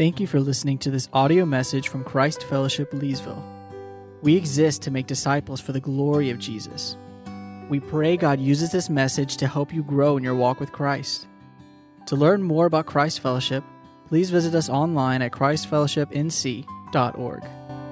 Thank you for listening to this audio message from Christ Fellowship Leesville. We exist to make disciples for the glory of Jesus. We pray God uses this message to help you grow in your walk with Christ. To learn more about Christ Fellowship, please visit us online at christfellowshipnc.org.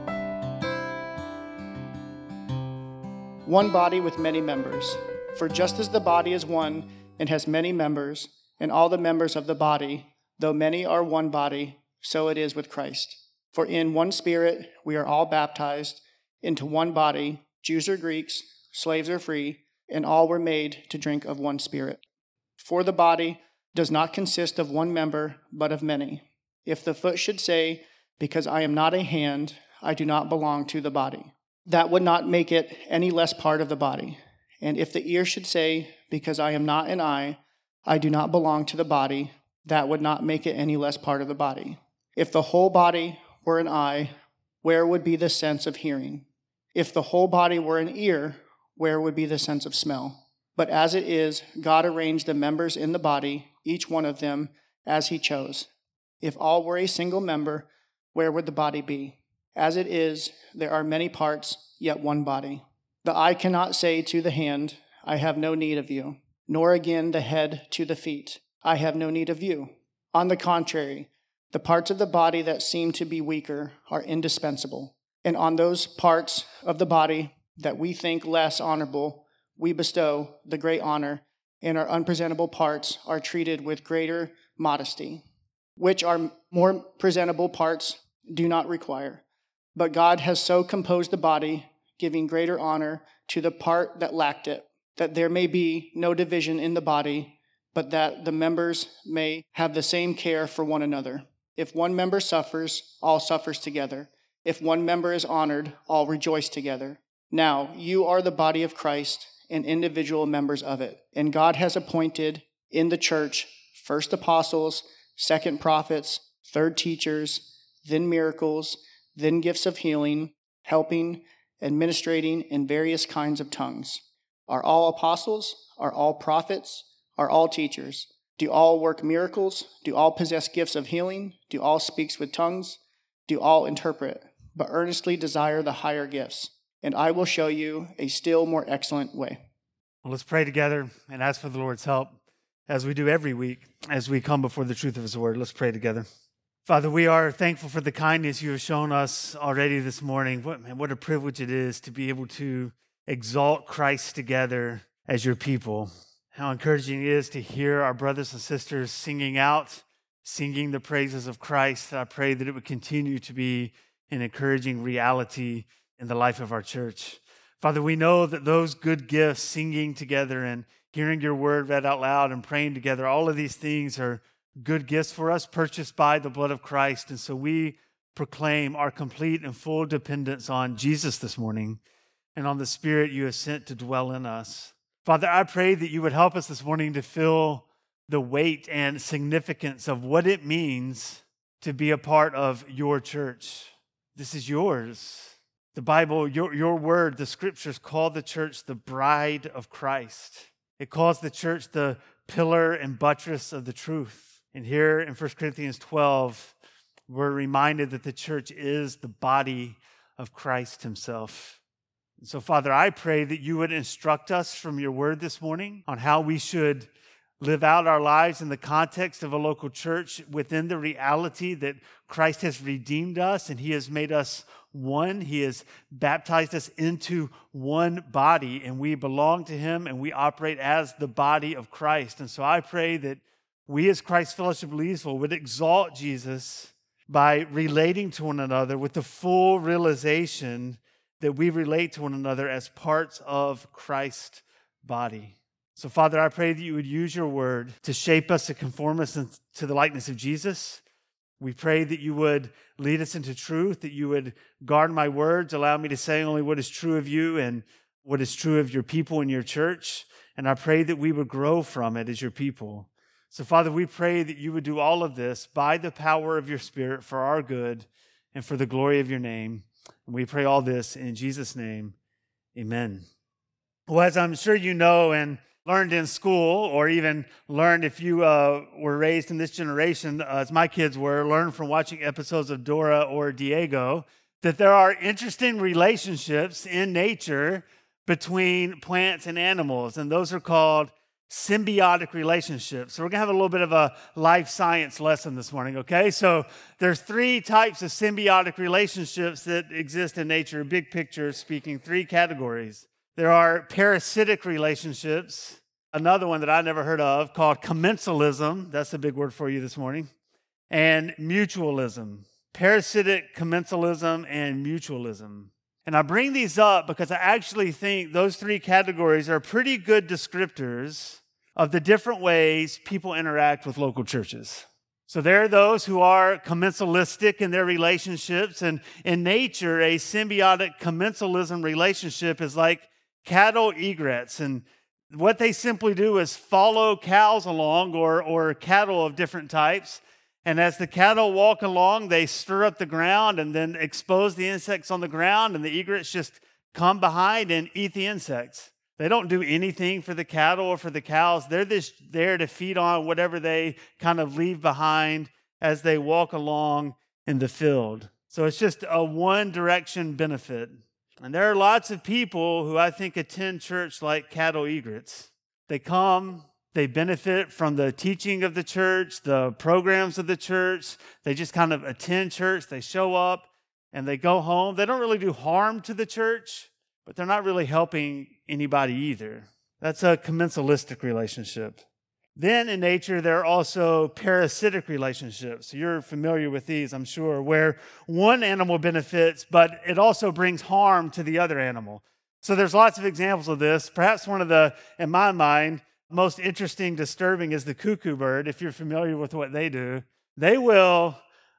One body with many members. For just as the body is one and has many members, and all the members of the body, though many are one body, so it is with Christ. For in one Spirit we are all baptized into one body, Jews or Greeks, slaves or free, and all were made to drink of one Spirit. For the body does not consist of one member, but of many. If the foot should say, because I am not a hand, I do not belong to the body, that would not make it any less part of the body. And if the ear should say, because I am not an eye, I do not belong to the body, that would not make it any less part of the body. If the whole body were an eye, where would be the sense of hearing? If the whole body were an ear, where would be the sense of smell? But as it is, God arranged the members in the body, each one of them, as he chose. If all were a single member, where would the body be? As it is, there are many parts, yet one body. The eye cannot say to the hand, I have no need of you, nor again the head to the feet, I have no need of you. On the contrary, the parts of the body that seem to be weaker are indispensable. And on those parts of the body that we think less honorable, we bestow the great honor, and our unpresentable parts are treated with greater modesty, which our more presentable parts do not require. But God has so composed the body, giving greater honor to the part that lacked it, that there may be no division in the body, but that the members may have the same care for one another. If one member suffers, all suffers together. If one member is honored, all rejoice together. Now, you are the body of Christ and individual members of it. And God has appointed in the church first apostles, second prophets, third teachers, then miracles, then gifts of healing, helping, administrating, and various kinds of tongues. Are all apostles? Are all prophets? Are all teachers? Do all work miracles? Do all possess gifts of healing? Do all speak with tongues? Do all interpret? But earnestly desire the higher gifts, and I will show you a still more excellent way. Well, let's pray together and ask for the Lord's help, as we do every week, as we come before the truth of His Word. Let's pray together. Father, we are thankful for the kindness you have shown us already this morning. What a privilege it is to be able to exalt Christ together as your people. How encouraging it is to hear our brothers and sisters singing the praises of Christ. I pray that it would continue to be an encouraging reality in the life of our church. Father, we know that those good gifts, singing together and hearing your word read out loud and praying together, all of these things are good gifts for us, purchased by the blood of Christ. And so we proclaim our complete and full dependence on Jesus this morning and on the Spirit you have sent to dwell in us. Father, I pray that you would help us this morning to feel the weight and significance of what it means to be a part of your church. This is yours. The Bible, your word, the scriptures call the church the bride of Christ. It calls the church the pillar and buttress of the truth. And here in 1 Corinthians 12, we're reminded that the church is the body of Christ himself. And so, Father, I pray that you would instruct us from your word this morning on how we should live out our lives in the context of a local church within the reality that Christ has redeemed us and he has made us one. He has baptized us into one body, and we belong to him and we operate as the body of Christ. And so I pray that we as Christ Fellowship Leesville would exalt Jesus by relating to one another with the full realization that we relate to one another as parts of Christ's body. So, Father, I pray that you would use your word to shape us, to conform us to the likeness of Jesus. We pray that you would lead us into truth, that you would guard my words, allow me to say only what is true of you and what is true of your people and your church. And I pray that we would grow from it as your people. So, Father, we pray that you would do all of this by the power of your Spirit for our good and for the glory of your name. And we pray all this in Jesus' name. Amen. Well, as I'm sure you know, and learned in school, or even learned if you were raised in this generation, as my kids were, learned from watching episodes of Dora or Diego, that there are interesting relationships in nature between plants and animals, and those are called symbiotic relationships. So we're going to have a little bit of a life science lesson this morning, okay? So there's 3 types of symbiotic relationships that exist in nature, big picture speaking, 3 categories. There are parasitic relationships, another one that I never heard of called commensalism, that's a big word for you this morning, and mutualism. Parasitic, commensalism, and mutualism. And I bring these up because I actually think those 3 categories are pretty good descriptors of the different ways people interact with local churches. So there are those who are commensalistic in their relationships, and in nature, a symbiotic commensalism relationship is like cattle egrets, and what they simply do is follow cows along or cattle of different types. And as the cattle walk along, they stir up the ground and then expose the insects on the ground, and the egrets just come behind and eat the insects. They don't do anything for the cattle or for the cows. They're just there to feed on whatever they kind of leave behind as they walk along in the field. So it's just a one-direction benefit. And there are lots of people who I think attend church like cattle egrets. They come, they benefit from the teaching of the church, the programs of the church. They just kind of attend church. They show up and they go home. They don't really do harm to the church, but they're not really helping anybody either. That's a commensalistic relationship. Then in nature, there are also parasitic relationships. So you're familiar with these, I'm sure, where one animal benefits, but it also brings harm to the other animal. So there's lots of examples of this. Perhaps one of the, in my mind, most interesting, disturbing is the cuckoo bird. If you're familiar with what they do, they will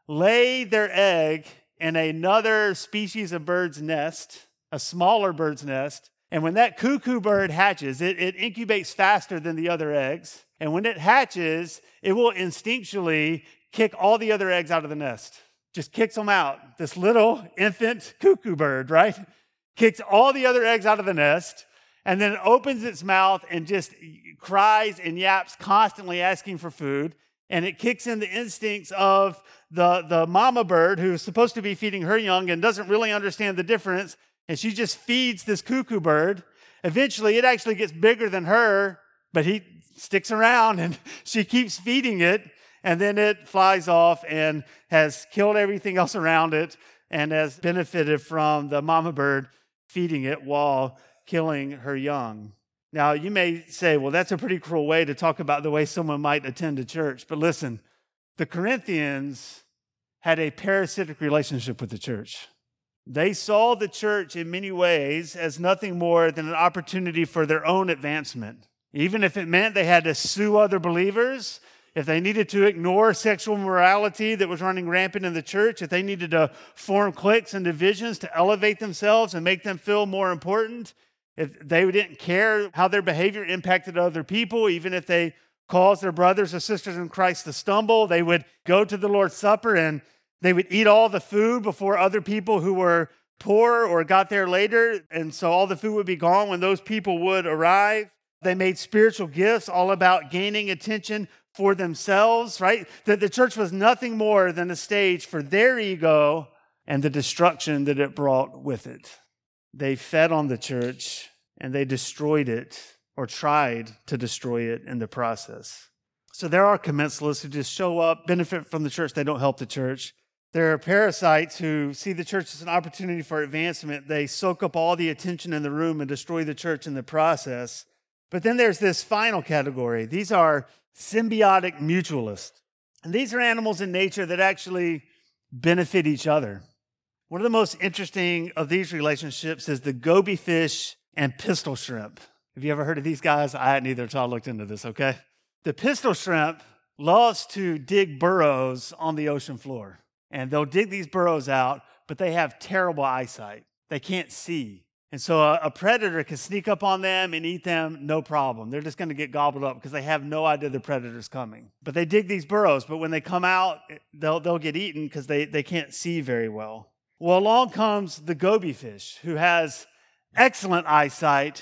lay their egg in another species of bird's nest, a smaller bird's nest. And when that cuckoo bird hatches, it incubates faster than the other eggs. And when it hatches, it will instinctually kick all the other eggs out of the nest. Just kicks them out. This little infant cuckoo bird, right? Kicks all the other eggs out of the nest, and then opens its mouth and just cries and yaps, constantly asking for food. And it kicks in the instincts of the mama bird who's supposed to be feeding her young and doesn't really understand the difference. And she just feeds this cuckoo bird. Eventually, it actually gets bigger than her, but he sticks around and she keeps feeding it. And then it flies off and has killed everything else around it and has benefited from the mama bird feeding it while killing her young. Now, you may say, well, that's a pretty cruel way to talk about the way someone might attend a church. But listen, the Corinthians had a parasitic relationship with the church. They saw the church in many ways as nothing more than an opportunity for their own advancement. Even if it meant they had to sue other believers, if they needed to ignore sexual morality that was running rampant in the church, if they needed to form cliques and divisions to elevate themselves and make them feel more important, if they didn't care how their behavior impacted other people, even if they caused their brothers or sisters in Christ to stumble, they would go to the Lord's Supper and they would eat all the food before other people who were poor or got there later. And so all the food would be gone when those people would arrive. They made spiritual gifts all about gaining attention for themselves, right? That the church was nothing more than a stage for their ego and the destruction that it brought with it. They fed on the church and they destroyed it or tried to destroy it in the process. So there are commensalists who just show up, benefit from the church, they don't help the church. There are parasites who see the church as an opportunity for advancement. They soak up all the attention in the room and destroy the church in the process. But then there's this final category. These are symbiotic mutualists. And these are animals in nature that actually benefit each other. One of the most interesting of these relationships is the goby fish and pistol shrimp. Have you ever heard of these guys? I hadn't either until I looked into this, okay? The pistol shrimp loves to dig burrows on the ocean floor. And they'll dig these burrows out, but they have terrible eyesight. They can't see. And so a predator can sneak up on them and eat them, no problem. They're just going to get gobbled up because they have no idea the predator's coming. But they dig these burrows, but when they come out, they'll get eaten because they can't see very well. Well, along comes the goby fish, who has excellent eyesight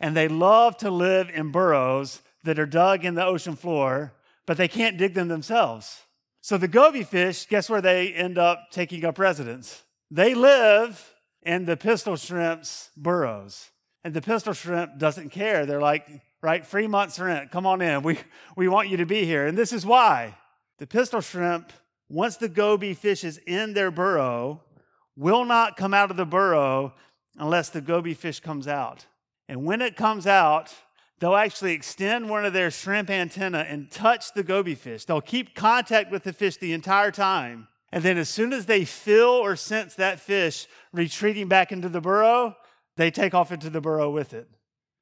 and they love to live in burrows that are dug in the ocean floor, but they can't dig them themselves. So the goby fish, guess where they end up taking up residence? They live in the pistol shrimp's burrows. And the pistol shrimp doesn't care. They're like, right, free month's rent. Come on in. We want you to be here. And this is why. The pistol shrimp, once the goby fish is in their burrow, will not come out of the burrow unless the goby fish comes out. And when it comes out, they'll actually extend one of their shrimp antennae and touch the goby fish. They'll keep contact with the fish the entire time. And then as soon as they feel or sense that fish retreating back into the burrow, they take off into the burrow with it.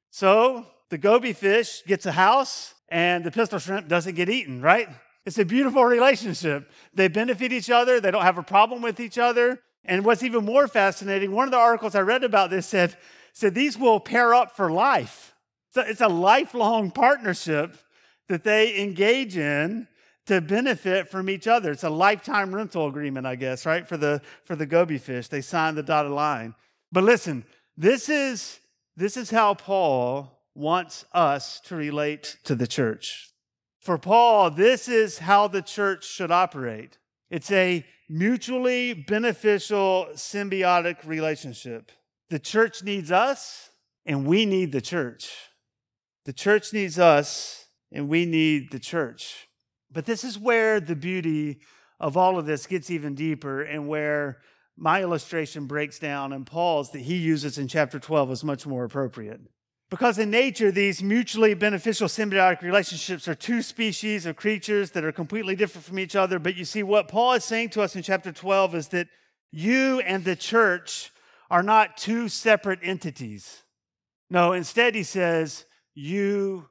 So the goby fish gets a house and the pistol shrimp doesn't get eaten, right? It's a beautiful relationship. They benefit each other. They don't have a problem with each other. And what's even more fascinating, one of the articles I read about this said these will pair up for life. So it's a lifelong partnership that they engage in to benefit from each other. It's a lifetime rental agreement, I guess, right? For the goby fish. They sign the dotted line. But listen, this is how Paul wants us to relate to the church. For Paul, this is how the church should operate. It's a mutually beneficial, symbiotic relationship. The church needs us, and we need the church. The church needs us, and we need the church. But this is where the beauty of all of this gets even deeper, and where my illustration breaks down, and Paul's that he uses in chapter 12 is much more appropriate. Because in nature, these mutually beneficial symbiotic relationships are two species of creatures that are completely different from each other. But you see, what Paul is saying to us in chapter 12 is that you and the church are not two separate entities. No, instead he says, you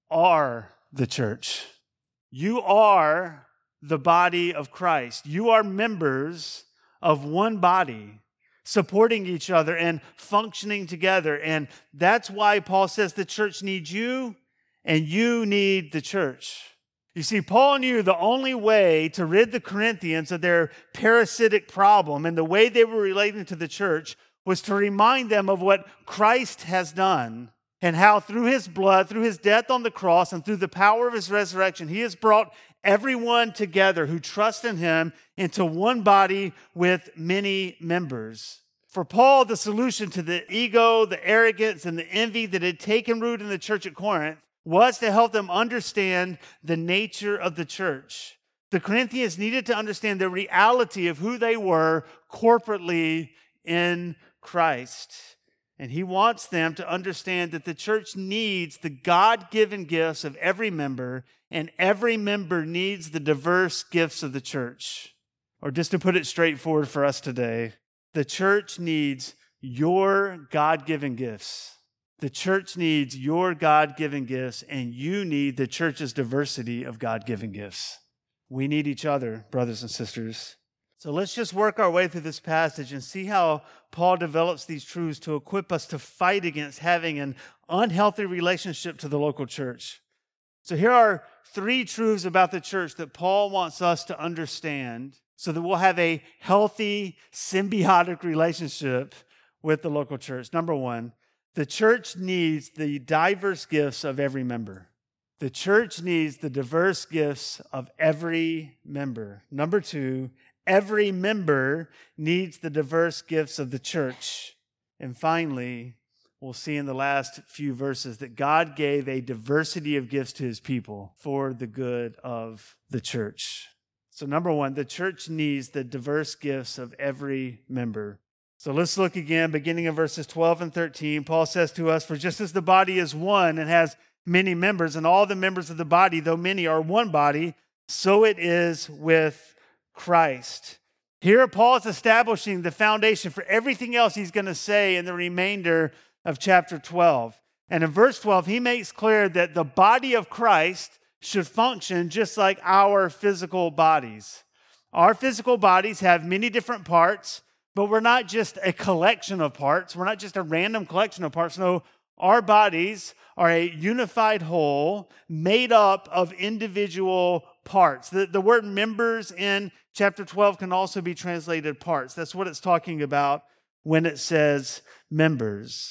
are the church. You are the body of Christ. You are members of one body, supporting each other and functioning together. And that's why Paul says the church needs you and you need the church. You see, Paul knew the only way to rid the Corinthians of their parasitic problem and the way they were relating to the church was to remind them of what Christ has done and how through his blood, through his death on the cross, and through the power of his resurrection, he has brought everyone together who trust in him into one body with many members. For Paul, the solution to the ego, the arrogance, and the envy that had taken root in the church at Corinth was to help them understand the nature of the church. The Corinthians needed to understand the reality of who they were corporately in Christ. And he wants them to understand that the church needs the God-given gifts of every member, and every member needs the diverse gifts of the church. Or just to put it straightforward for us today, the church needs your God-given gifts. The church needs your God-given gifts, and you need the church's diversity of God-given gifts. We need each other, brothers and sisters. So let's just work our way through this passage and see how Paul develops these truths to equip us to fight against having an unhealthy relationship to the local church. So here are 3 truths about the church that Paul wants us to understand so that we'll have a healthy, symbiotic relationship with the local church. Number 1, the church needs the diverse gifts of every member. The church needs the diverse gifts of every member. Number 2, every member needs the diverse gifts of the church. And finally, we'll see in the last few verses that God gave a diversity of gifts to his people for the good of the church. So number 1, the church needs the diverse gifts of every member. So let's look again, beginning in verses 12 and 13. Paul says to us, "For just as the body is one and has many members, and all the members of the body, though many, are one body, so it is with Christ." Here, Paul is establishing the foundation for everything else he's going to say in the remainder of chapter 12. And in verse 12, he makes clear that the body of Christ should function just like our physical bodies. Our physical bodies have many different parts, but we're not just a collection of parts. We're not just a random collection of parts. No, our bodies are a unified whole made up of individual parts. The word members in chapter 12 can also be translated parts. That's what it's talking about when it says members.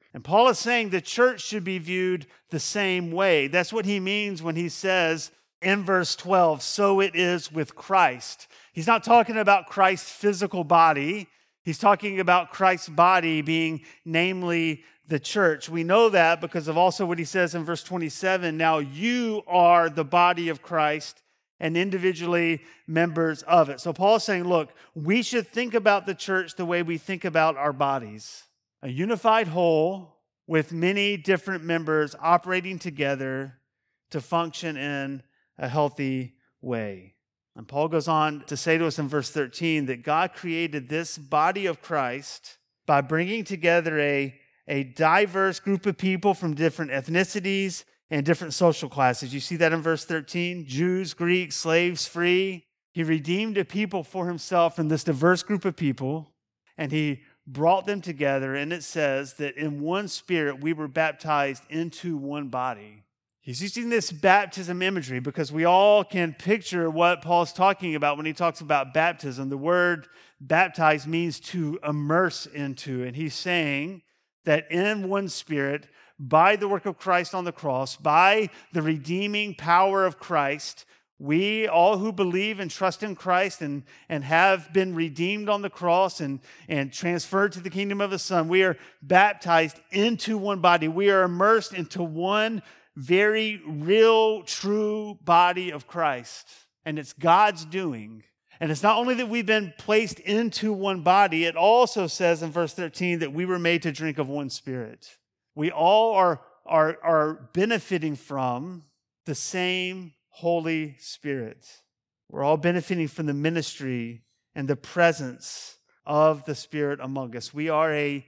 And Paul is saying the church should be viewed the same way. That's what he means when he says in verse 12, so it is with Christ. He's not talking about Christ's physical body. He's talking about Christ's body being namely the church. We know that because of also what he says in verse 27, now you are the body of Christ and individually members of it. So Paul's saying, look, we should think about the church the way we think about our bodies. A unified whole with many different members operating together to function in a healthy way. And Paul goes on to say to us in verse 13 that God created this body of Christ by bringing together a diverse group of people from different ethnicities and different social classes. You see that in verse 13? Jews, Greeks, slaves, free. He redeemed a people for himself from this diverse group of people, and he brought them together, and it says that in one spirit we were baptized into one body. He's using this baptism imagery because we all can picture what Paul's talking about when he talks about baptism. The word baptize means to immerse into, and he's saying that in one spirit, by the work of Christ on the cross, by the redeeming power of Christ, we, all who believe and trust in Christ and have been redeemed on the cross and transferred to the kingdom of His Son, we are baptized into one body. We are immersed into one very real, true body of Christ. And it's God's doing. And it's not only that we've been placed into one body, it also says in verse 13 that we were made to drink of one spirit. We all are benefiting from the same Holy Spirit. We're all benefiting from the ministry and the presence of the Spirit among us. We are a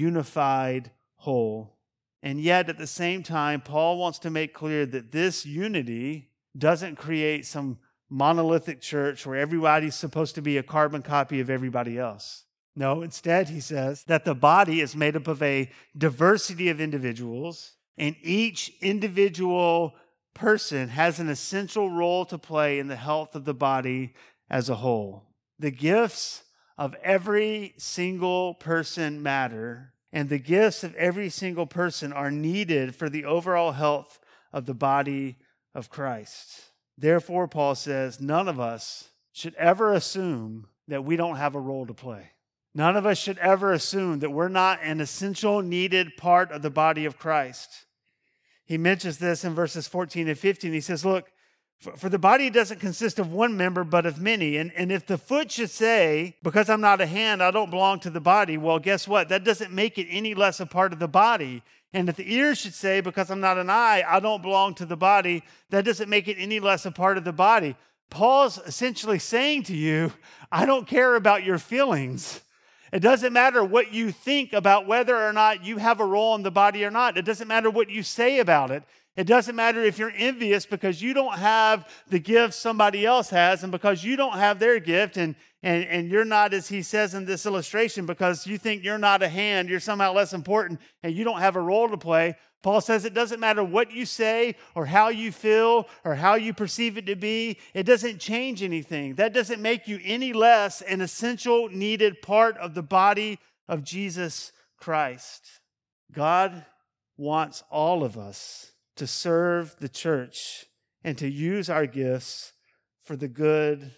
unified whole. And yet, at the same time, Paul wants to make clear that this unity doesn't create some monolithic church where everybody's supposed to be a carbon copy of everybody else. No, instead, he says that the body is made up of a diversity of individuals, and each individual person has an essential role to play in the health of the body as a whole. The gifts of every single person matter, and the gifts of every single person are needed for the overall health of the body of Christ. Therefore, Paul says, none of us should ever assume that we don't have a role to play. None of us should ever assume that we're not an essential, needed part of the body of Christ. He mentions this in verses 14 and 15. He says, look, for the body doesn't consist of one member, but of many. And if the foot should say, because I'm not a hand, I don't belong to the body, well, guess what? That doesn't make it any less a part of the body. And if the ear should say, because I'm not an eye, I don't belong to the body, that doesn't make it any less a part of the body. Paul's essentially saying to you, I don't care about your feelings. It doesn't matter what you think about whether or not you have a role in the body or not. It doesn't matter what you say about it. It doesn't matter if you're envious because you don't have the gift somebody else has and because you don't have their gift and you're not, as he says in this illustration, because you think you're not a hand, you're somehow less important and you don't have a role to play. Paul says it doesn't matter what you say or how you feel or how you perceive it to be. It doesn't change anything. That doesn't make you any less an essential, needed part of the body of Jesus Christ. God wants all of us to serve the church and to use our gifts for the good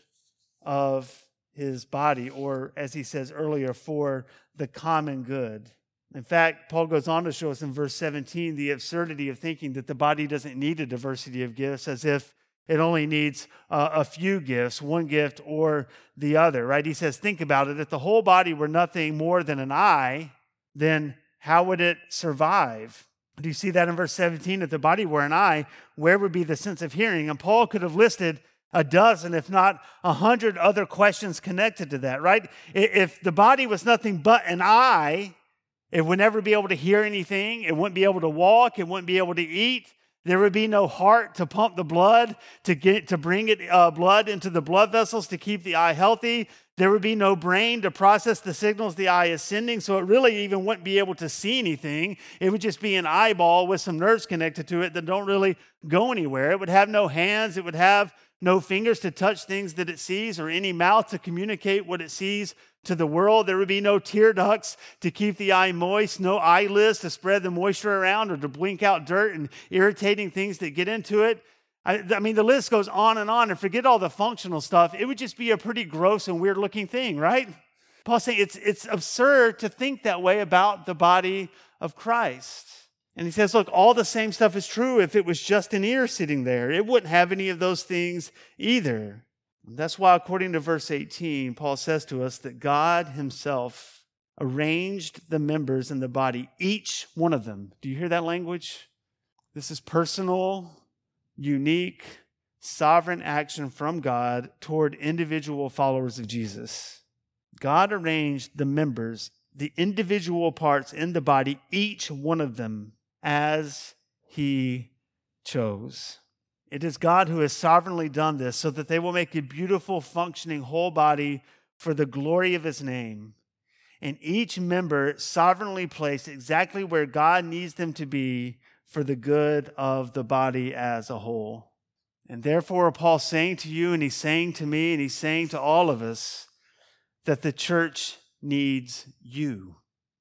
of His body, or as he says earlier, for the common good. In fact, Paul goes on to show us in verse 17 the absurdity of thinking that the body doesn't need a diversity of gifts, as if it only needs a few gifts, one gift or the other, right? He says, think about it. If the whole body were nothing more than an eye, then how would it survive? Do you see that in verse 17? If the body were an eye, where would be the sense of hearing? And Paul could have listed a dozen, if not 100 other questions connected to that, right? If the body was nothing but an eye, it would never be able to hear anything. It wouldn't be able to walk. It wouldn't be able to eat. There would be no heart to pump the blood, to bring blood into the blood vessels to keep the eye healthy. There would be no brain to process the signals the eye is sending, so it really even wouldn't be able to see anything. It would just be an eyeball with some nerves connected to it that don't really go anywhere. It would have no hands. It would have no fingers to touch things that it sees or any mouth to communicate what it sees to the world. There would be no tear ducts to keep the eye moist, no eyelids to spread the moisture around or to blink out dirt and irritating things that get into it. I mean, the list goes on, and forget all the functional stuff. It would just be a pretty gross and weird looking thing, right? Paul's saying it's absurd to think that way about the body of Christ. And he says, look, all the same stuff is true if it was just an ear sitting there. It wouldn't have any of those things either. That's why, according to verse 18, Paul says to us that God himself arranged the members in the body, each one of them. Do you hear that language? This is personal, unique, sovereign action from God toward individual followers of Jesus. God arranged the members, the individual parts in the body, each one of them, as he chose. It is God who has sovereignly done this so that they will make a beautiful, functioning whole body for the glory of his name. And each member sovereignly placed exactly where God needs them to be for the good of the body as a whole. And therefore, Paul's saying to you, and he's saying to me, and he's saying to all of us, that the church needs you.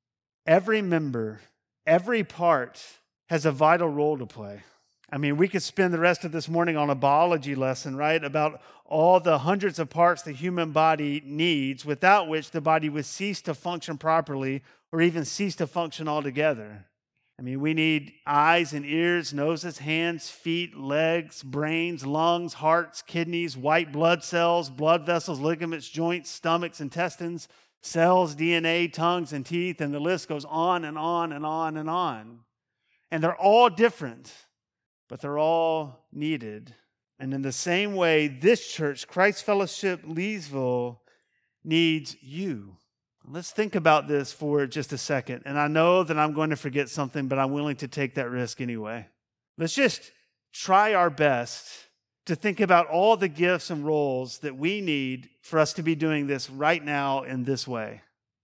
Every member, every part has a vital role to play. I mean, we could spend the rest of this morning on a biology lesson, right, about all the hundreds of parts the human body needs, without which the body would cease to function properly or even cease to function altogether. I mean, we need eyes and ears, noses, hands, feet, legs, brains, lungs, hearts, kidneys, white blood cells, blood vessels, ligaments, joints, stomachs, intestines, cells, DNA, tongues, and teeth, and the list goes on and on and on and on. And they're all different, but they're all needed. And in the same way, this church, Christ Fellowship Leesville, needs you. Let's think about this for just a second. And I know that I'm going to forget something, but I'm willing to take that risk anyway. Let's just try our best to think about all the gifts and roles that we need for us to be doing this right now in this way.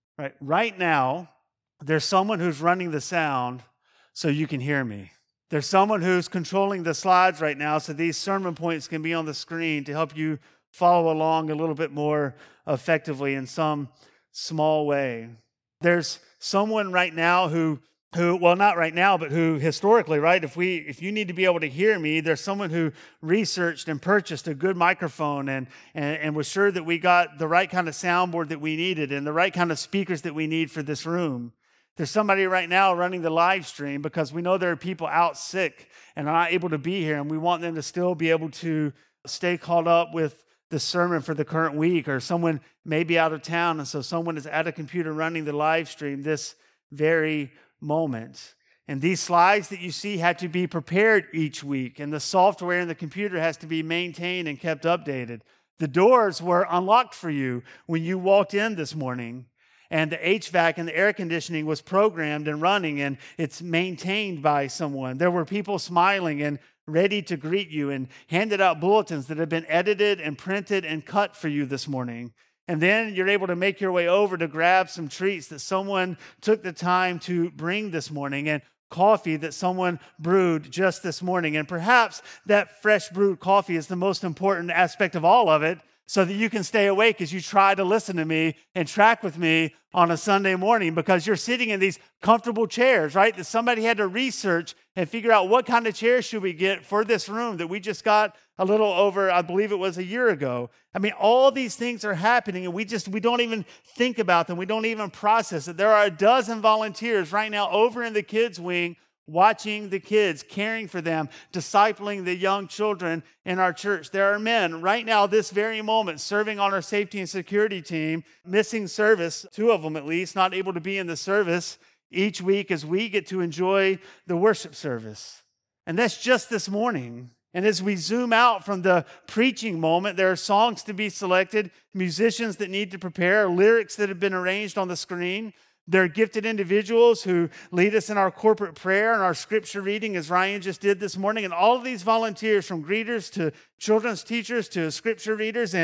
Right now, there's someone who's running the sound so you can hear me. There's someone who's controlling the slides right now so these sermon points can be on the screen to help you follow along a little bit more effectively in some small way. There's someone right now who not right now, but who historically, right, if you need to be able to hear me, there's someone who researched and purchased a good microphone and was sure that we got the right kind of soundboard that we needed and the right kind of speakers that we need for this room. There's somebody right now running the live stream because we know there are people out sick and are not able to be here, and we want them to still be able to stay caught up with the sermon for the current week, or someone may be out of town, and so someone is at a computer running the live stream this very moment. And these slides that you see had to be prepared each week, and the software in the computer has to be maintained and kept updated. The doors were unlocked for you when you walked in this morning, and the HVAC and the air conditioning was programmed and running, and it's maintained by someone. There were people smiling and ready to greet you and handed out bulletins that have been edited and printed and cut for you this morning. And then you're able to make your way over to grab some treats that someone took the time to bring this morning, and coffee that someone brewed just this morning. And perhaps that fresh brewed coffee is the most important aspect of all of it, so that you can stay awake as you try to listen to me and track with me on a Sunday morning, because you're sitting in these comfortable chairs, right? That somebody had to research and figure out what kind of chairs should we get for this room that we just got a little over, I believe it was a year ago. I mean, all these things are happening, and we don't even think about them. We don't even process it. There are a dozen volunteers right now over in the kids' wing watching the kids, caring for them, discipling the young children in our church. There are men right now, this very moment, serving on our safety and security team, missing service, 2 of them at least, not able to be in the service each week as we get to enjoy the worship service. And that's just this morning. And as we zoom out from the preaching moment, there are songs to be selected, musicians that need to prepare, lyrics that have been arranged on the screen. There are gifted individuals who lead us in our corporate prayer and our scripture reading, as Ryan just did this morning. And all of these volunteers, from greeters to children's teachers to scripture readers and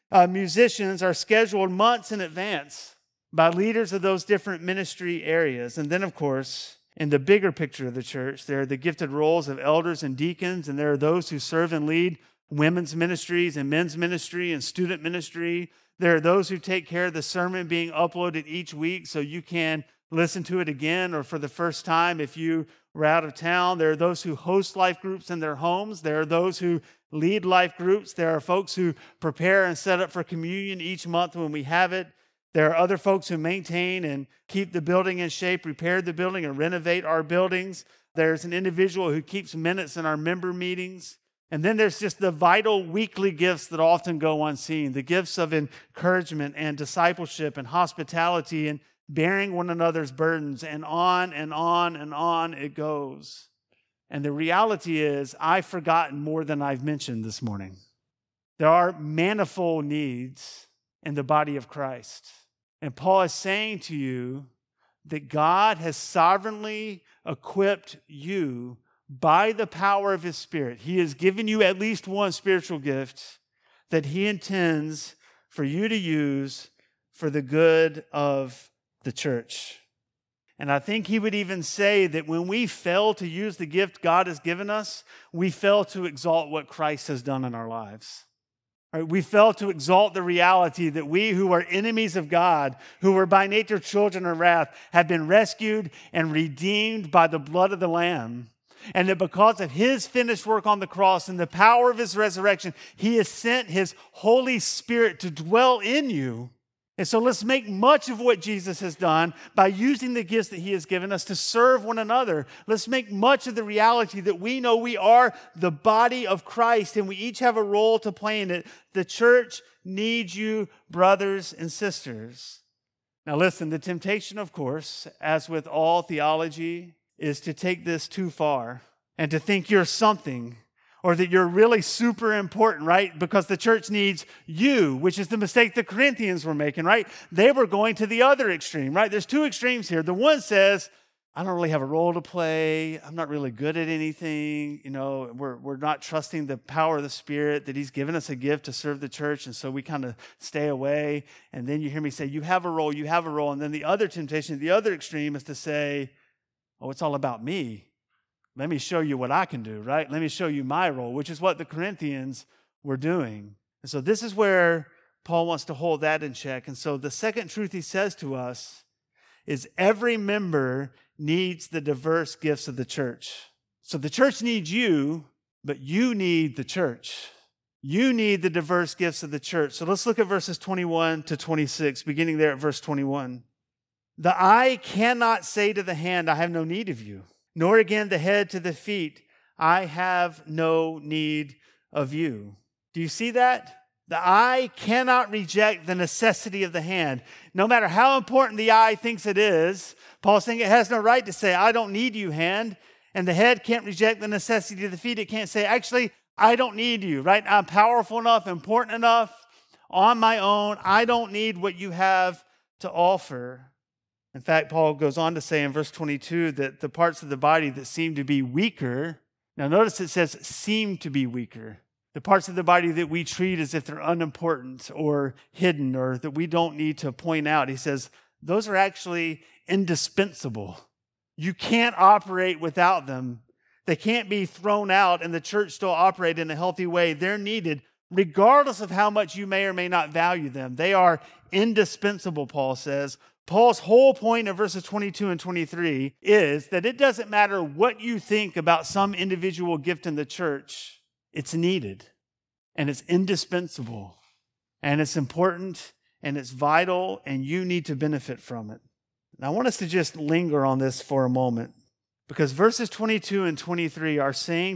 musicians are scheduled months in advance by leaders of those different ministry areas. And then, of course, in the bigger picture of the church, there are the gifted roles of elders and deacons, and there are those who serve and lead women's ministries and men's ministry and student ministry. There are those who take care of the sermon being uploaded each week so you can listen to it again or for the first time if you were out of town. There are those who host life groups in their homes. There are those who lead life groups. There are folks who prepare and set up for communion each month when we have it. There are other folks who maintain and keep the building in shape, repair the building, and renovate our buildings. There's an individual who keeps minutes in our member meetings. And then there's just the vital weekly gifts that often go unseen, the gifts of encouragement and discipleship and hospitality and bearing one another's burdens, and on and on and on it goes. And the reality is, I've forgotten more than I've mentioned this morning. There are manifold needs in the body of Christ. And Paul is saying to you that God has sovereignly equipped you by the power of His Spirit. He has given you at least one spiritual gift that He intends for you to use for the good of the church. And I think he would even say that when we fail to use the gift God has given us, we fail to exalt what Christ has done in our lives. Right? We fail to exalt the reality that we who are enemies of God, who were by nature children of wrath, have been rescued and redeemed by the blood of the Lamb. And that because of His finished work on the cross and the power of His resurrection, He has sent His Holy Spirit to dwell in you. And so let's make much of what Jesus has done by using the gifts that He has given us to serve one another. Let's make much of the reality that we know we are the body of Christ and we each have a role to play in it. The church needs you, brothers and sisters. Now listen, the temptation, of course, as with all theology, is to take this too far and to think you're something, or that you're really super important, right? Because the church needs you, which is the mistake the Corinthians were making, right? They were going to the other extreme, right? There's two extremes here. The one says, I don't really have a role to play. I'm not really good at anything. You know, we're not trusting the power of the Spirit, that He's given us a gift to serve the church, and so we kind of stay away. And then you hear me say, you have a role, you have a role. And then the other temptation, the other extreme is to say, oh, it's all about me. Let me show you what I can do, right? Let me show you my role, which is what the Corinthians were doing. And so this is where Paul wants to hold that in check. And so the second truth he says to us is every member needs the diverse gifts of the church. So the church needs you, but you need the church. You need the diverse gifts of the church. So let's look at verses 21 to 26, beginning there at verse 21. The eye cannot say to the hand, I have no need of you. Nor again the head to the feet, I have no need of you. Do you see that? The eye cannot reject the necessity of the hand. No matter how important the eye thinks it is, Paul's saying it has no right to say, I don't need you, hand. And the head can't reject the necessity of the feet. It can't say, actually, I don't need you, right? I'm powerful enough, important enough, on my own. I don't need what you have to offer. In fact, Paul goes on to say in verse 22 that the parts of the body that seem to be weaker, now notice it says seem to be weaker. The parts of the body that we treat as if they're unimportant or hidden or that we don't need to point out, he says, those are actually indispensable. You can't operate without them. They can't be thrown out and the church still operate in a healthy way. They're needed regardless of how much you may or may not value them. They are indispensable, Paul says. Paul's whole point in verses 22 and 23 is that it doesn't matter what you think about some individual gift in the church, it's needed and it's indispensable and it's important and it's vital and you need to benefit from it. Now I want us to just linger on this for a moment because verses 22 and 23 are saying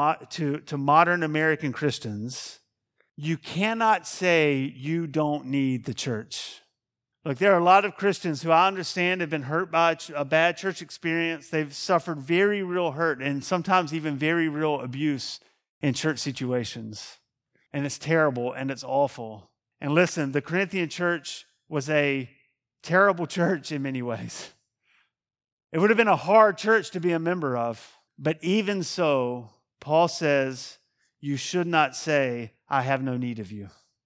to modern American Christians, you cannot say you don't need the church. Look, there are a lot of Christians who I understand have been hurt by a bad church experience. They've suffered very real hurt and sometimes even very real abuse in church situations. And it's terrible and it's awful. And listen, the Corinthian church was a terrible church in many ways. It would have been a hard church to be a member of. But even so, Paul says, you should not say, I have no need of you.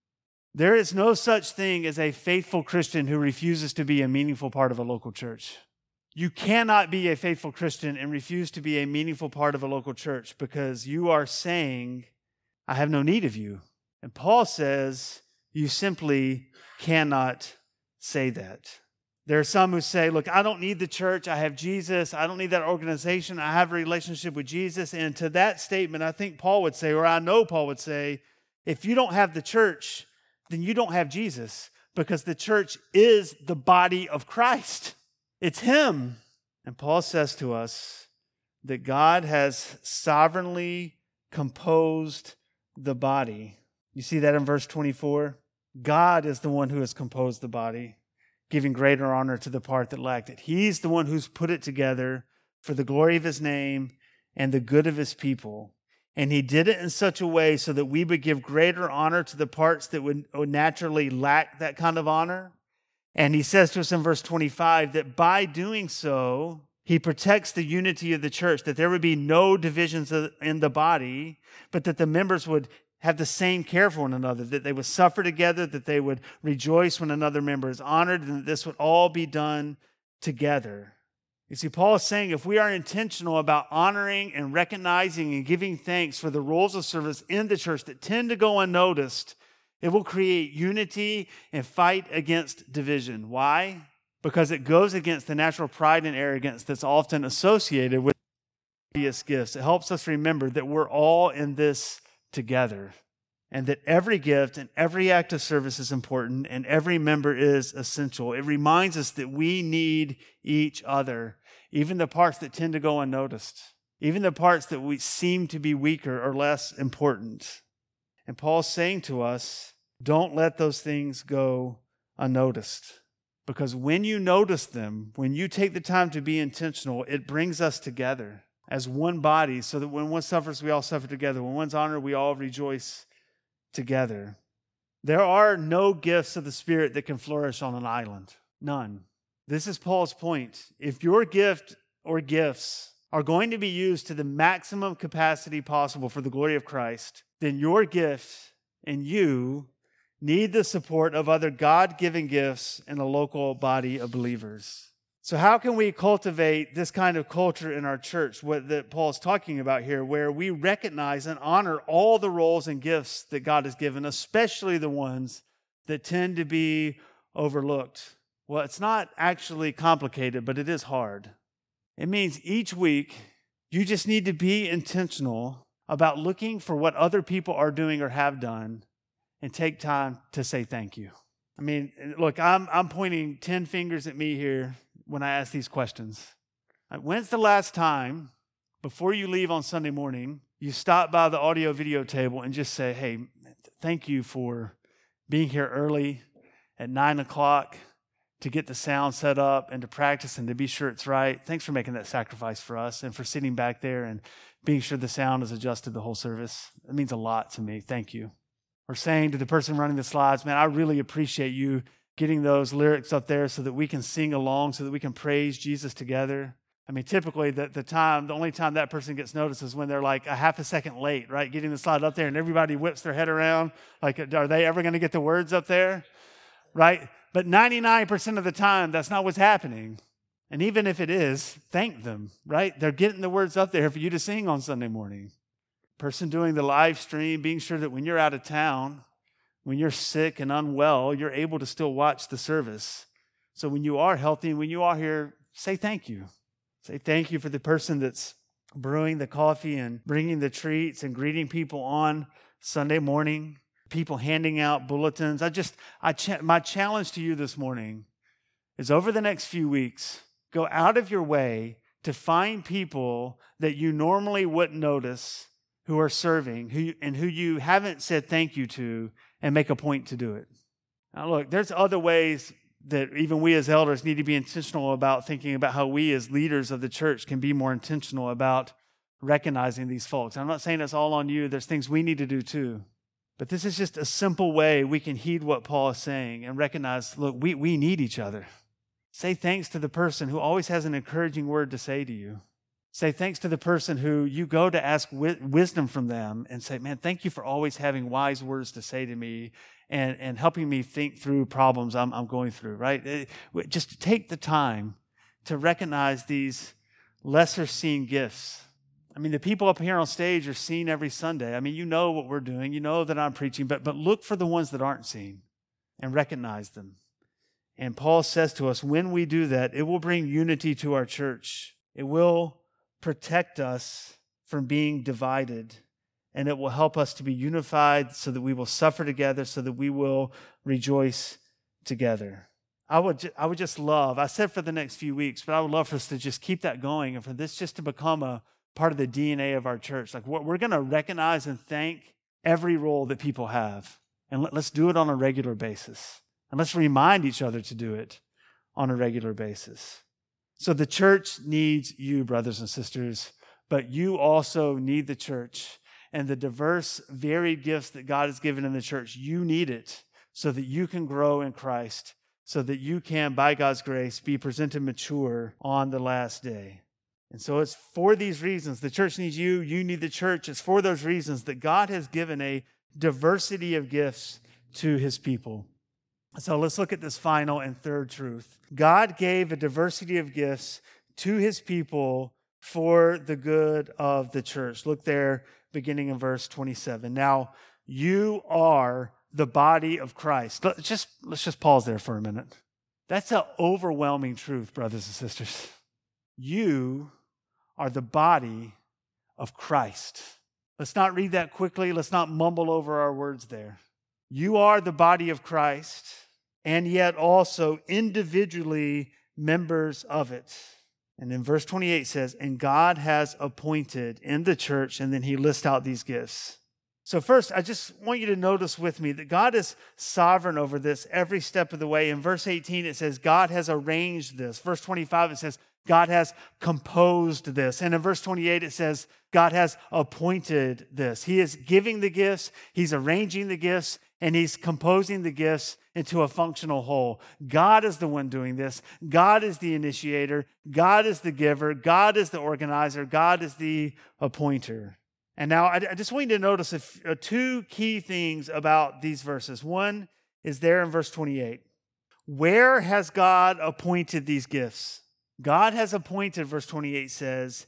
There is no such thing as a faithful Christian who refuses to be a meaningful part of a local church. You cannot be a faithful Christian and refuse to be a meaningful part of a local church because you are saying, I have no need of you. And Paul says, you simply cannot say that. There are some who say, look, I don't need the church. I have Jesus. I don't need that organization. I have a relationship with Jesus. And to that statement, I think Paul would say, or I know Paul would say, if you don't have the church, then you don't have Jesus, because the church is the body of Christ. It's Him. And Paul says to us that God has sovereignly composed the body. You see that in verse 24? God is the one who has composed the body, giving greater honor to the part that lacked it. He's the one who's put it together for the glory of His name and the good of His people. And He did it in such a way so that we would give greater honor to the parts that would naturally lack that kind of honor. And He says to us in verse 25 that by doing so, He protects the unity of the church, that there would be no divisions in the body, but that the members would have the same care for one another, that they would suffer together, that they would rejoice when another member is honored, and that this would all be done together. You see, Paul is saying if we are intentional about honoring and recognizing and giving thanks for the roles of service in the church that tend to go unnoticed, it will create unity and fight against division. Why? Because it goes against the natural pride and arrogance that's often associated with obvious gifts. It helps us remember that we're all in this together, and that every gift and every act of service is important and every member is essential. It reminds us that we need each other, even the parts that tend to go unnoticed, even the parts that we seem to be weaker or less important. And Paul's saying to us, don't let those things go unnoticed, because when you notice them, when you take the time to be intentional, it brings us together as one body, so that when one suffers, we all suffer together. When one's honored, we all rejoice together. There are no gifts of the Spirit that can flourish on an island. None. This is Paul's point. If your gift or gifts are going to be used to the maximum capacity possible for the glory of Christ, then your gift and you need the support of other God-given gifts in a local body of believers. So how can we cultivate this kind of culture in our church, that Paul's talking about here, where we recognize and honor all the roles and gifts that God has given, especially the ones that tend to be overlooked? Well, it's not actually complicated, but it is hard. It means each week you just need to be intentional about looking for what other people are doing or have done and take time to say thank you. I mean, look, I'm pointing 10 fingers at me here when I ask these questions. When's the last time, before you leave on Sunday morning, you stop by the audio video table and just say, hey, thank you for being here early at 9 o'clock to get the sound set up and to practice and to be sure it's right. Thanks for making that sacrifice for us and for sitting back there and being sure the sound is adjusted the whole service. It means a lot to me. Thank you. Or saying to the person running the slides, man, I really appreciate you getting those lyrics up there so that we can sing along, so that we can praise Jesus together. I mean, typically the only time that person gets noticed is when they're like a half a second late, right? Getting the slide up there and everybody whips their head around. Like, are they ever going to get the words up there? Right? But 99% of the time, that's not what's happening. And even if it is, thank them, right? They're getting the words up there for you to sing on Sunday morning. Person doing the live stream, being sure that when you're out of town, when you're sick and unwell, you're able to still watch the service. So when you are healthy and when you are here, say thank you. Say thank you for the person that's brewing the coffee and bringing the treats and greeting people on Sunday morning, people handing out bulletins. My challenge to you this morning is over the next few weeks, go out of your way to find people that you normally wouldn't notice who are serving, who you haven't said thank you to, and make a point to do it. Now look, there's other ways that even we as elders need to be intentional about thinking about how we as leaders of the church can be more intentional about recognizing these folks. I'm not saying it's all on you. There's things we need to do too. But this is just a simple way we can heed what Paul is saying and recognize, look, we need each other. Say thanks to the person who always has an encouraging word to say to you. Say thanks to the person who you go to ask wisdom from them and say, man, thank you for always having wise words to say to me and helping me think through problems I'm going through, right? Just to take the time to recognize these lesser seen gifts. I mean, the people up here on stage are seen every Sunday. I mean, you know what we're doing. You know that I'm preaching, but look for the ones that aren't seen and recognize them. And Paul says to us, when we do that, it will bring unity to our church. It will protect us from being divided, and it will help us to be unified so that we will suffer together, so that we will rejoice together. I would just love, I said for the next few weeks, but I would love for us to just keep that going and for this just to become a part of the DNA of our church. Like we're going to recognize and thank every role that people have. And let's do it on a regular basis. And let's remind each other to do it on a regular basis. So the church needs you, brothers and sisters, but you also need the church. And the diverse, varied gifts that God has given in the church, you need it so that you can grow in Christ, so that you can, by God's grace, be presented mature on the last day. And so it's for these reasons. The church needs you. You need the church. It's for those reasons that God has given a diversity of gifts to his people. So let's look at this final and third truth. God gave a diversity of gifts to his people for the good of the church. Look there, beginning in verse 27. Now, you are the body of Christ. Let's just pause there for a minute. That's an overwhelming truth, brothers and sisters. You are the body of Christ. Let's not read that quickly. Let's not mumble over our words there. You are the body of Christ, and yet also individually members of it. And then verse 28 says, and God has appointed in the church, and then he lists out these gifts. So first, I just want you to notice with me that God is sovereign over this every step of the way. In verse 18, it says, God has arranged this. Verse 25, it says, God has composed this. And in verse 28, it says, God has appointed this. He is giving the gifts, he's arranging the gifts, and he's composing the gifts into a functional whole. God is the one doing this. God is the initiator. God is the giver. God is the organizer. God is the appointer. And now I just want you to notice two key things about these verses. One is there in verse 28. Where has God appointed these gifts? God has appointed, verse 28 says,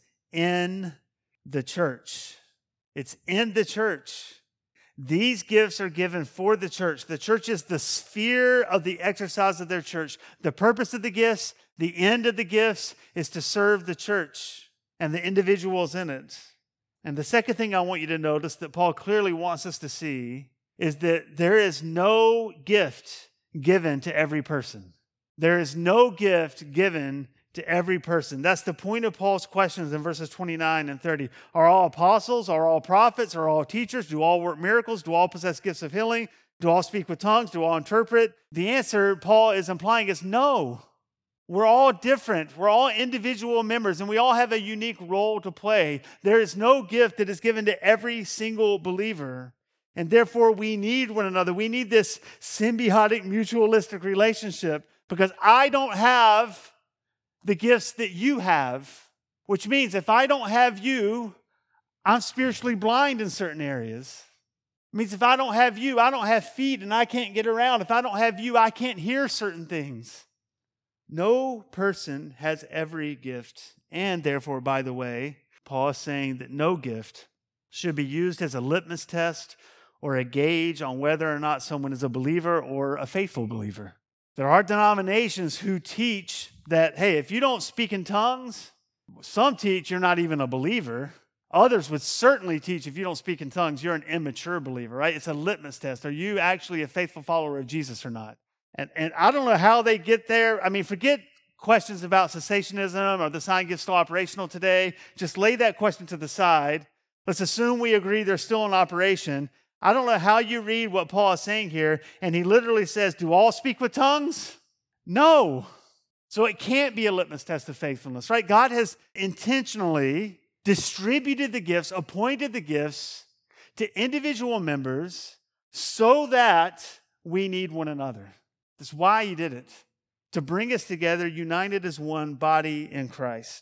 in the church. It's in the church. These gifts are given for the church. The church is the sphere of the exercise of their church. The purpose of the gifts, the end of the gifts is to serve the church and the individuals in it. And the second thing I want you to notice that Paul clearly wants us to see is that there is no gift given to every person. There is no gift given to every person. That's the point of Paul's questions in verses 29 and 30. Are all apostles? Are all prophets? Are all teachers? Do all work miracles? Do all possess gifts of healing? Do all speak with tongues? Do all interpret? The answer Paul is implying is no. We're all different. We're all individual members, and we all have a unique role to play. There is no gift that is given to every single believer, and therefore we need one another. We need this symbiotic, mutualistic relationship because I don't have the gifts that you have, which means if I don't have you, I'm spiritually blind in certain areas. It means if I don't have you, I don't have feet and I can't get around. If I don't have you, I can't hear certain things. No person has every gift, and therefore, by the way, Paul is saying that no gift should be used as a litmus test or a gauge on whether or not someone is a believer or a faithful believer. There are denominations who teach that, hey, if you don't speak in tongues, some teach you're not even a believer. Others would certainly teach if you don't speak in tongues, you're an immature believer, right? It's a litmus test. Are you actually a faithful follower of Jesus or not? And I don't know how they get there. I mean, forget questions about cessationism or the sign gift still operational today. Just lay that question to the side. Let's assume we agree they're still in operation. I don't know how you read what Paul is saying here. And he literally says, do all speak with tongues? No. So it can't be a litmus test of faithfulness, right? God has intentionally distributed the gifts, appointed the gifts to individual members so that we need one another. That's why he did it, to bring us together, united as one body in Christ.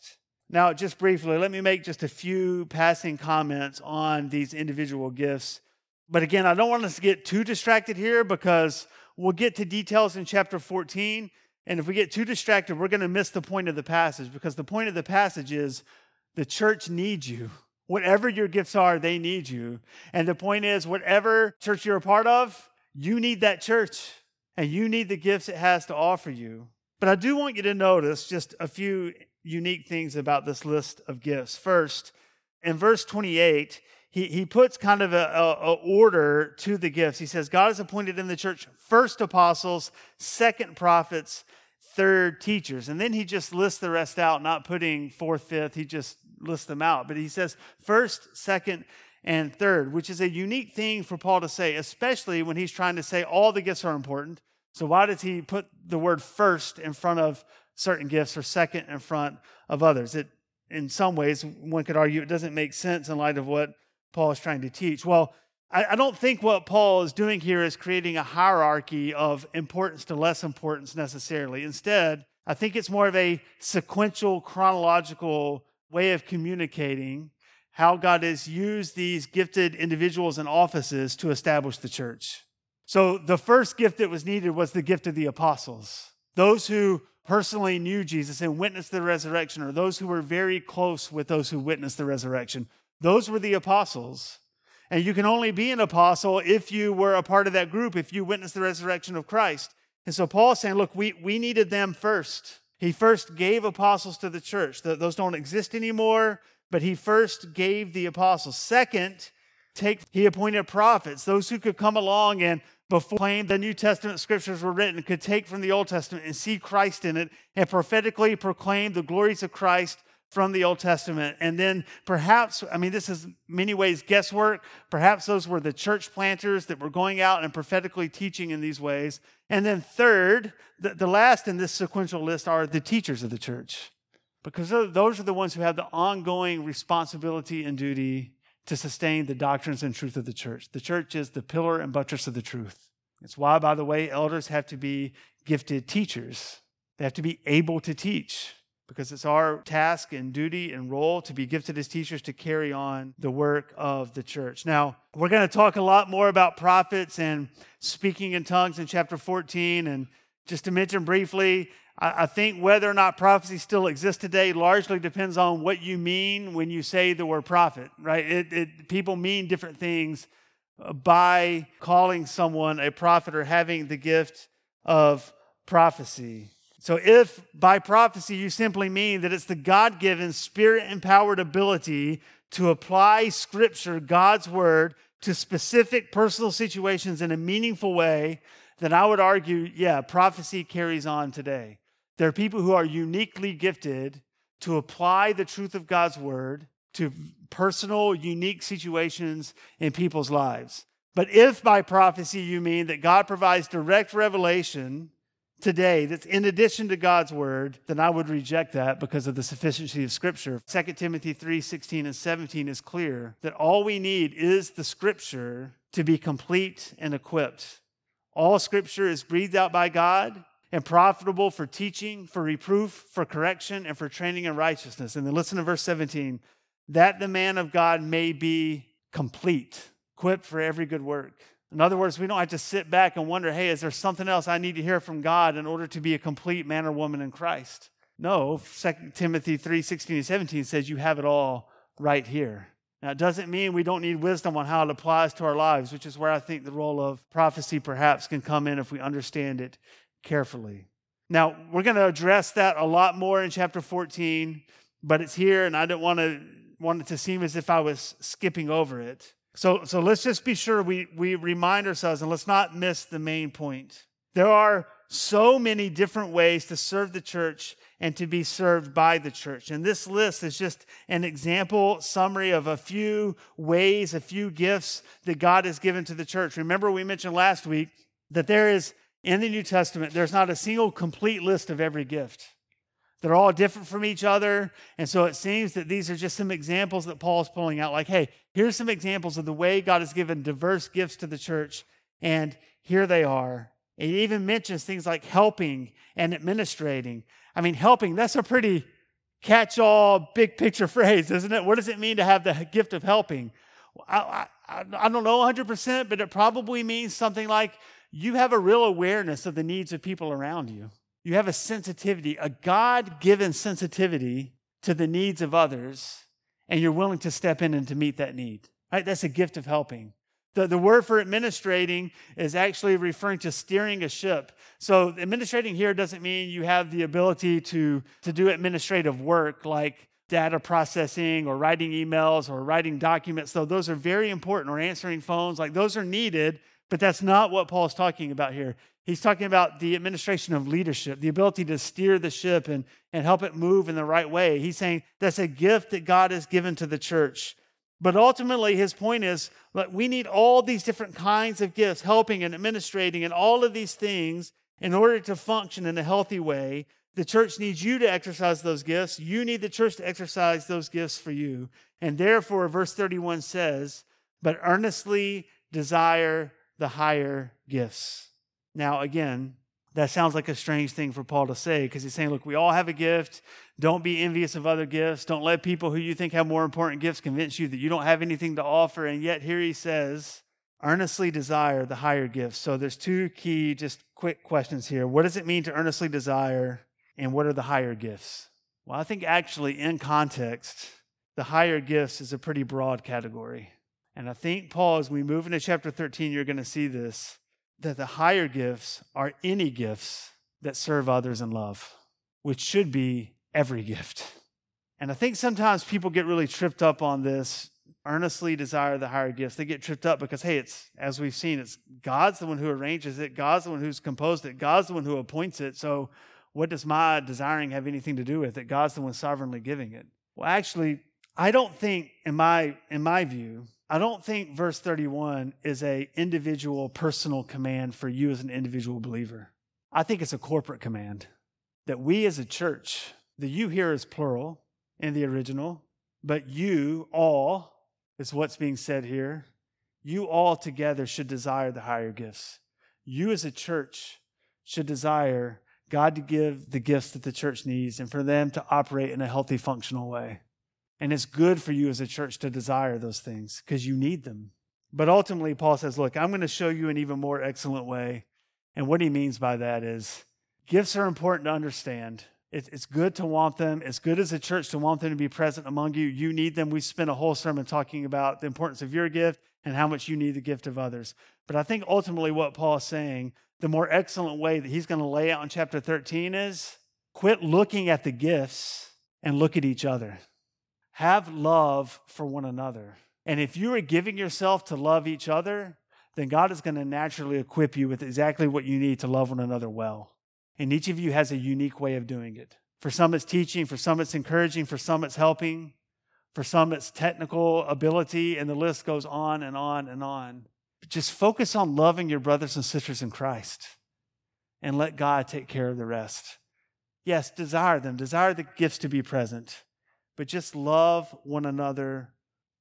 Now, just briefly, let me make just a few passing comments on these individual gifts. But again, I don't want us to get too distracted here because we'll get to details in chapter 14. And if we get too distracted, we're going to miss the point of the passage, because the point of the passage is the church needs you. Whatever your gifts are, they need you. And the point is, whatever church you're a part of, you need that church, and you need the gifts it has to offer you. But I do want you to notice just a few unique things about this list of gifts. First, in verse 28, he puts kind of a order to the gifts. He says, God has appointed in the church first apostles, second prophets, third teachers. And then he just lists the rest out, not putting fourth, fifth. He just lists them out. But he says first, second, and third, which is a unique thing for Paul to say, especially when he's trying to say all the gifts are important. So why does he put the word first in front of certain gifts or second in front of others? It, in some ways, one could argue it doesn't make sense in light of what Paul is trying to teach. Well, I don't think what Paul is doing here is creating a hierarchy of importance to less importance necessarily. Instead, I think it's more of a sequential, chronological way of communicating how God has used these gifted individuals and offices to establish the church. So the first gift that was needed was the gift of the apostles. Those who personally knew Jesus and witnessed the resurrection, or those who were very close with those who witnessed the resurrection. Those were the apostles. And you can only be an apostle if you were a part of that group, if you witnessed the resurrection of Christ. And so Paul's saying, look, we needed them first. He first gave apostles to the church. Those don't exist anymore, but he first gave the apostles. Second, he appointed prophets, those who could come along and before claim the New Testament scriptures were written, could take from the Old Testament and see Christ in it and prophetically proclaim the glories of Christ from the Old Testament. And then perhaps, this is many ways guesswork, perhaps those were the church planters that were going out and prophetically teaching in these ways. And then third, the last in this sequential list are the teachers of the church, because those are the ones who have the ongoing responsibility and duty to sustain the doctrines and truth of the church. The church is the pillar and buttress of the truth. It's why, by the way, elders have to be gifted teachers. They have to be able to teach, because it's our task and duty and role to be gifted as teachers to carry on the work of the church. Now, we're going to talk a lot more about prophets and speaking in tongues in chapter 14. And just to mention briefly, I think whether or not prophecy still exists today largely depends on what you mean when you say the word prophet, right? People mean different things by calling someone a prophet or having the gift of prophecy. So if by prophecy you simply mean that it's the God-given, Spirit-empowered ability to apply Scripture, God's Word, to specific personal situations in a meaningful way, then I would argue, prophecy carries on today. There are people who are uniquely gifted to apply the truth of God's Word to personal, unique situations in people's lives. But if by prophecy you mean that God provides direct revelation today that's in addition to God's Word, then I would reject that because of the sufficiency of Scripture. 2 Timothy 3:16 and 17 is clear that all we need is the Scripture to be complete and equipped. All Scripture is breathed out by God and profitable for teaching, for reproof, for correction, and for training in righteousness. And then listen to verse 17. That the man of God may be complete, equipped for every good work. In other words, we don't have to sit back and wonder, hey, is there something else I need to hear from God in order to be a complete man or woman in Christ? No, 2 Timothy 3:16 and 17 says you have it all right here. Now, it doesn't mean we don't need wisdom on how it applies to our lives, which is where I think the role of prophecy perhaps can come in if we understand it carefully. Now, we're going to address that a lot more in chapter 14, but it's here, and I don't want it to seem as if I was skipping over it. So let's just be sure we remind ourselves, and let's not miss the main point. There are so many different ways to serve the church and to be served by the church. And this list is just an example summary of a few ways, a few gifts that God has given to the church. Remember, we mentioned last week that there is, in the New Testament, there's not a single complete list of every gift. They're all different from each other. And so it seems that these are just some examples that Paul's pulling out. Like, hey, here's some examples of the way God has given diverse gifts to the church. And here they are. It even mentions things like helping and administrating. Helping, that's a pretty catch-all, big picture phrase, isn't it? What does it mean to have the gift of helping? I don't know 100%, but it probably means something like you have a real awareness of the needs of people around you. You have a sensitivity, a God-given sensitivity to the needs of others, and you're willing to step in and to meet that need. Right? That's a gift of helping. The word for administrating is actually referring to steering a ship. So administrating here doesn't mean you have the ability to do administrative work like data processing or writing emails or writing documents. So those are very important, or answering phones. Like those are needed, but that's not what Paul's talking about here. He's talking about the administration of leadership, the ability to steer the ship and help it move in the right way. He's saying that's a gift that God has given to the church. But ultimately, his point is that we need all these different kinds of gifts, helping and administrating and all of these things in order to function in a healthy way. The church needs you to exercise those gifts. You need the church to exercise those gifts for you. And therefore, verse 31 says, but earnestly desire the higher gifts. Now, again, that sounds like a strange thing for Paul to say, because he's saying, look, we all have a gift. Don't be envious of other gifts. Don't let people who you think have more important gifts convince you that you don't have anything to offer. And yet here he says, earnestly desire the higher gifts. So there's two key, just quick questions here. What does it mean to earnestly desire, and what are the higher gifts? Well, I think actually in context, the higher gifts is a pretty broad category. And I think, Paul, as we move into chapter 13, you're going to see this, that the higher gifts are any gifts that serve others in love, which should be every gift. And I think sometimes people get really tripped up on this, earnestly desire the higher gifts. They get tripped up because, hey, it's, as we've seen, it's God's the one who arranges it. God's the one who's composed it. God's the one who appoints it. So what does my desiring have anything to do with it? God's the one sovereignly giving it. Well, actually, I don't think, in my view, I don't think verse 31 is an individual personal command for you as an individual believer. I think it's a corporate command that we as a church, the you here is plural in the original, but you all is what's being said here. You all together should desire the higher gifts. You as a church should desire God to give the gifts that the church needs and for them to operate in a healthy, functional way. And it's good for you as a church to desire those things because you need them. But ultimately, Paul says, look, I'm going to show you an even more excellent way. And what he means by that is gifts are important to understand. It's good to want them. It's good as a church to want them to be present among you. You need them. We spent a whole sermon talking about the importance of your gift and how much you need the gift of others. But I think ultimately what Paul is saying, the more excellent way that he's going to lay out in chapter 13 is quit looking at the gifts and look at each other. Have love for one another. And if you are giving yourself to love each other, then God is going to naturally equip you with exactly what you need to love one another well. And each of you has a unique way of doing it. For some, it's teaching. For some, it's encouraging. For some, it's helping. For some, it's technical ability. And the list goes on and on and on. But just focus on loving your brothers and sisters in Christ and let God take care of the rest. Yes, desire them. Desire the gifts to be present. But just love one another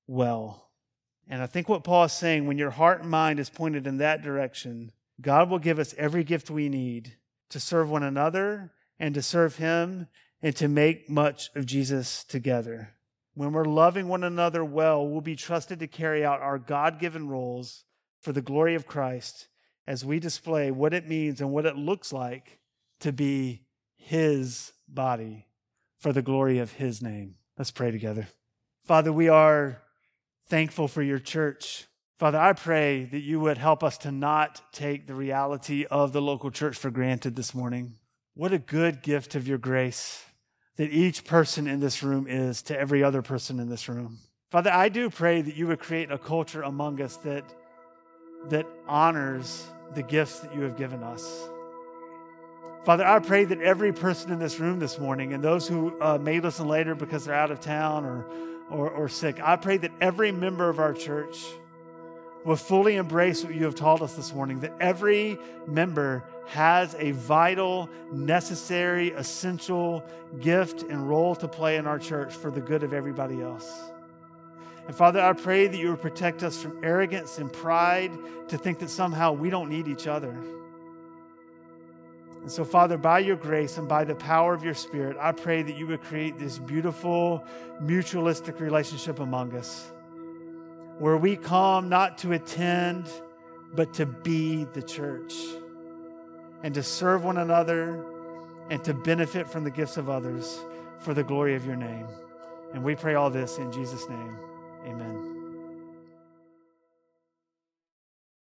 well. And I think what Paul is saying, when your heart and mind is pointed in that direction, God will give us every gift we need to serve one another and to serve Him and to make much of Jesus together. When we're loving one another well, we'll be trusted to carry out our God-given roles for the glory of Christ as we display what it means and what it looks like to be His body for the glory of His name. Let's pray together. Father, we are thankful for your church. Father, I pray that you would help us to not take the reality of the local church for granted this morning. What a good gift of your grace that each person in this room is to every other person in this room. Father, I do pray that you would create a culture among us that honors the gifts that you have given us. Father, I pray that every person in this room this morning, and those who may listen later because they're out of town or sick, I pray that every member of our church will fully embrace what you have taught us this morning, that every member has a vital, necessary, essential gift and role to play in our church for the good of everybody else. And Father, I pray that you would protect us from arrogance and pride to think that somehow we don't need each other. And so, Father, by your grace and by the power of your Spirit, I pray that you would create this beautiful, mutualistic relationship among us, where we come not to attend, but to be the church, and to serve one another, and to benefit from the gifts of others for the glory of your name. And we pray all this in Jesus' name. Amen.